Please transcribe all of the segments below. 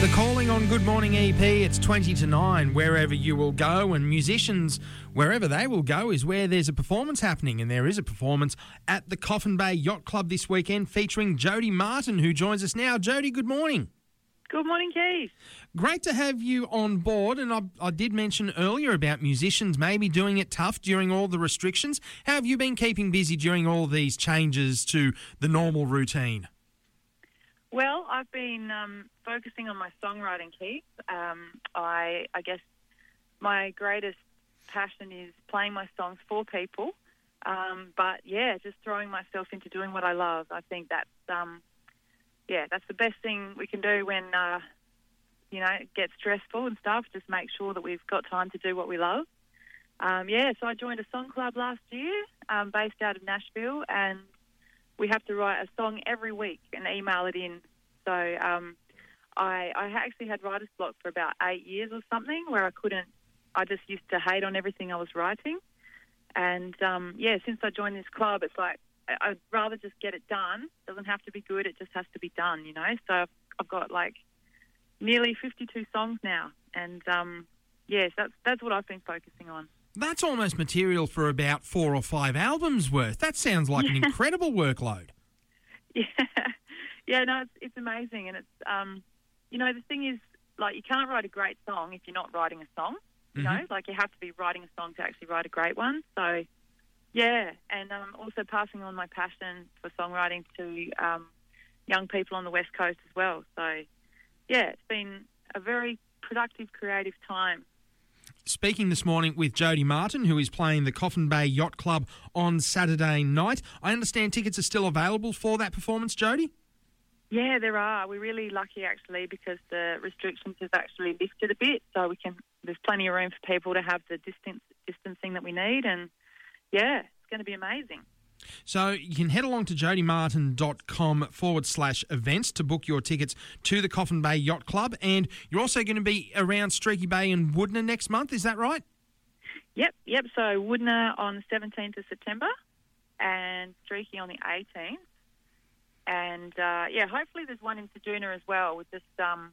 Calling on Good Morning EP, it's 20 to 9, wherever you will go, and musicians, wherever they will go, is where there's a performance happening, and there is a performance at the Coffin Bay Yacht Club this weekend featuring Jody Martin, who joins us now. Jody, good morning. Good morning, Keith. Great to have you on board, and I did mention earlier about musicians maybe doing it tough during all the restrictions. How have you been keeping busy during all these changes to the normal routine? Well, I've been focusing on my songwriting, Keith. I guess my greatest passion is playing my songs for people. But yeah, just throwing myself into doing what I love. I think that's that's the best thing we can do when it gets stressful and stuff. Just make sure that we've got time to do what we love. So I joined a song club last year, based out of Nashville, and we have to write a song every week and email it in. So I actually had writer's block for about 8 years or something, where I just used to hate on everything I was writing. And since I joined this club, it's like I'd rather just get it done. It doesn't have to be good, it just has to be done, So I've got like nearly 52 songs now. And that's what I've been focusing on. That's almost material for about 4 or 5 albums worth. That sounds like an incredible workload. No, it's amazing. And it's, the thing is, like, you can't write a great song if you're not writing a song, you know? Like, you have to be writing a song to actually write a great one. So, yeah, and also passing on my passion for songwriting to young people on the West Coast as well. So, yeah, it's been a very productive, creative time. Speaking this morning with Jody Martin, who is playing the Coffin Bay Yacht Club on Saturday night. I understand tickets are still available for that performance, Jody? Yeah, there are. We're really lucky, actually, because the restrictions have actually lifted a bit, so there's plenty of room for people to have the distancing that we need, and, yeah, it's going to be amazing. So you can head along to jodymartin.com/events to book your tickets to the Coffin Bay Yacht Club. And you're also going to be around Streaky Bay and Woodner next month, is that right? Yep. So Woodner on the 17th of September and Streaky on the 18th. And, hopefully there's one in Ceduna as well with this,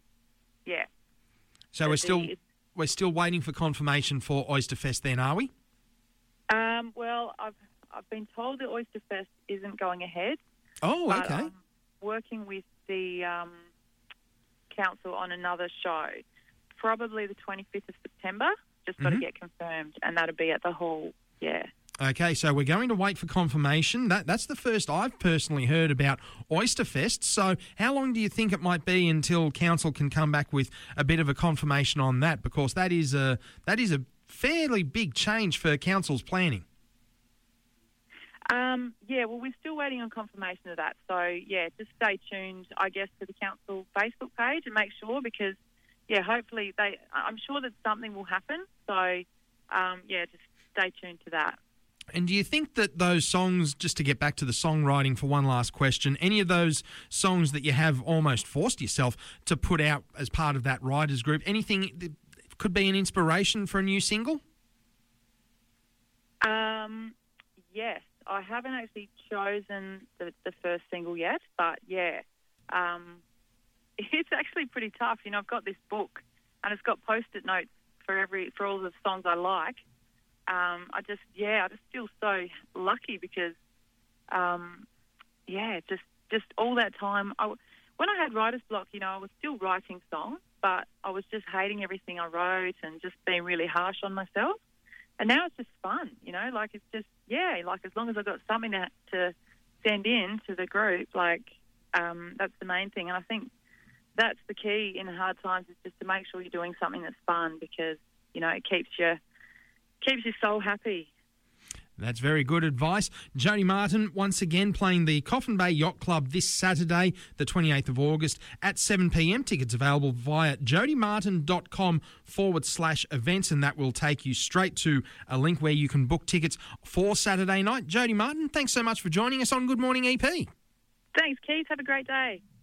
So we're still waiting for confirmation for Oysterfest then, are we? Well, I've been told that Oysterfest isn't going ahead. Oh, but okay. I'm working with the council on another show, probably the 25th of September. Just got to get confirmed, and that'll be at the hall, Okay, so we're going to wait for confirmation. That's the first I've personally heard about Oysterfest. So how long do you think it might be until council can come back with a bit of a confirmation on that? Because that is a fairly big change for council's planning. We're still waiting on confirmation of that. So, just stay tuned, I guess, to the council Facebook page and make sure because, hopefully I'm sure that something will happen. So, just stay tuned to that. And do you think that those songs, just to get back to the songwriting for one last question, any of those songs that you have almost forced yourself to put out as part of that writers group, anything that could be an inspiration for a new single? Yes. I haven't actually chosen the first single yet, but it's actually pretty tough. I've got this book and it's got Post-it notes for all the songs I like. I just feel so lucky because, just all that time. When I had writer's block, I was still writing songs, but I was just hating everything I wrote and just being really harsh on myself. And now it's just fun, like it's just, like as long as I've got something to send in to the group, that's the main thing. And I think that's the key in hard times is just to make sure you're doing something that's fun because, it keeps your soul happy. That's very good advice. Jody Martin, once again, playing the Coffin Bay Yacht Club this Saturday, the 28th of August at 7 p.m. Tickets available via jodymartin.com/events, and that will take you straight to a link where you can book tickets for Saturday night. Jody Martin, thanks so much for joining us on Good Morning EP. Thanks, Keith. Have a great day.